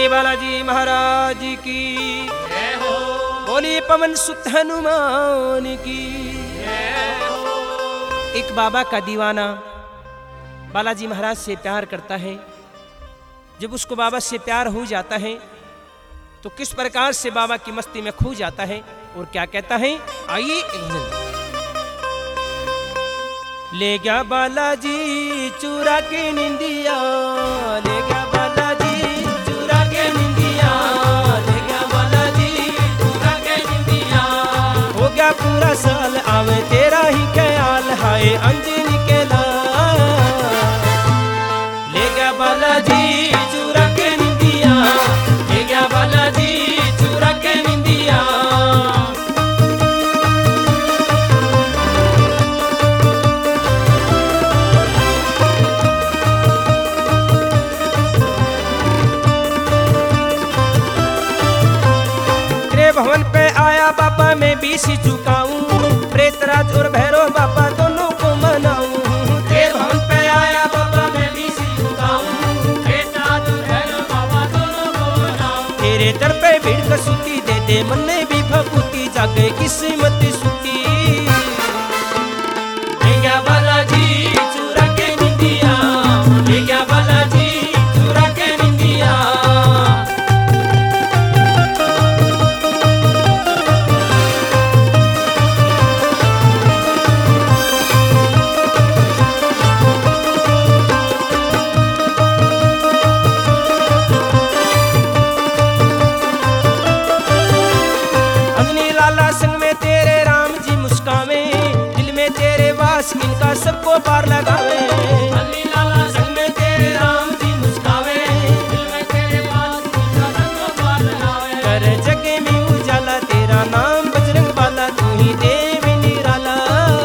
श्री बालाजी महाराज की जय हो। बोली पवन सुत हनुमान की जय हो। एक बाबा का दीवाना बालाजी महाराज से प्यार करता है। जब उसको बाबा से प्यार हो जाता है तो किस प्रकार से बाबा की मस्ती में खो जाता है और क्या कहता है, आइए एक भजन। ले गया बालाजी चुरा के निंदिया, ले गया बालाजी चुरा के निंदिया, ले गया बालाजी चुरा के निंदिया। हो गया पूरा साल आवे तेरा ही ख्याल, हाय अंजनी के लाल। ले गया बालाजी चुरा के निंदिया, ले गया बालाजी चुरा के निंदिया। भवन पे आया बाबा मैं बीस चुकाऊं, प्रेतराज और भैरव बाबा दोनों को मनाऊं। भवन पे आया बाबा मैं बीस चुकाऊं, प्रेतराज और भैरव बाबा दोनों को मनाऊं। तेरे दर पे भीड़ कर सुती दे दे मन में भी भभूति, जागे किस्मत सुती। ले गया बालाजी चुरा के निंदिया, ले गया बालाजी चुरा के निंदिया। इनका सबको पार लगावे, अली लाला संग में तेरे राम जी मुस्कावे, दिल में तेरे पास इनका सबको पार लगावे। कर जगे में उजाला तेरा नाम बजरंग बाला, तू ही देव निराला।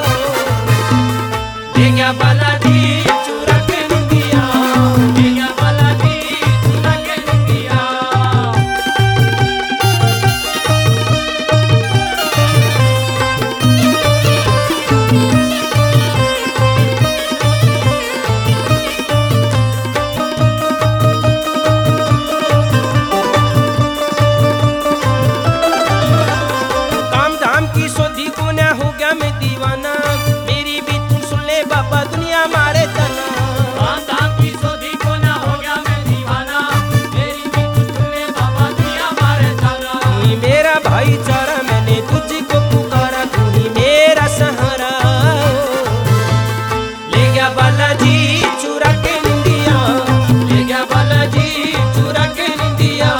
ले गया बालाजी चुरा के निंदिया, ले गया बालाजी चुरा के निंदिया। मैं दीवाना मेरी भी तू सुन ले बाबा, दुनिया मारे तना। धाम की सोधी को ना हो गया मैं दीवाना, मेरी भी तू सुन ले बाबा, दुनिया मारे तना। तू ही मेरा भाईचारा, मैंने तुझको पुकारा, तू ही मेरा सहारा। ले गया बालाजी चुरा के निंदिया, ले गया बालाजी चुरा के निंदिया।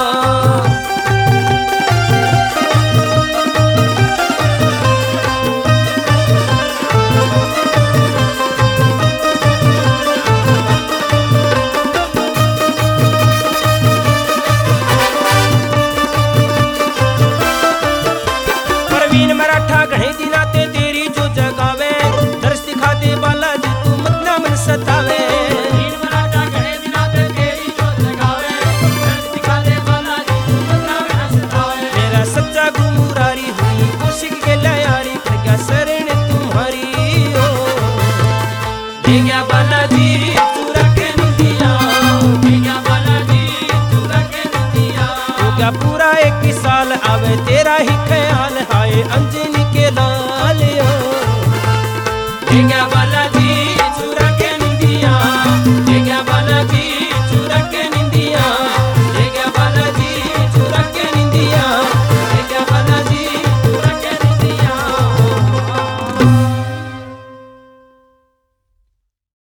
मराठा घणे दिना ते तेरी जो जगावे, दर्श दिखा दे बालाजी तू मत ना मन सतावे। मराठा घणे दिना ते तेरी जो जगावे, दर्श दिखा दे बालाजी तू मत ना मन सतावे। मेरा सच्चा गुरु मुरारी हुई कौशिक के लयारी, प्रज्ञा शरण तुम्हारी हो। ले गया बालाजी चुरा के निंदिया, ले गया बालाजी चुरा के निंदिया। हो गया पूरा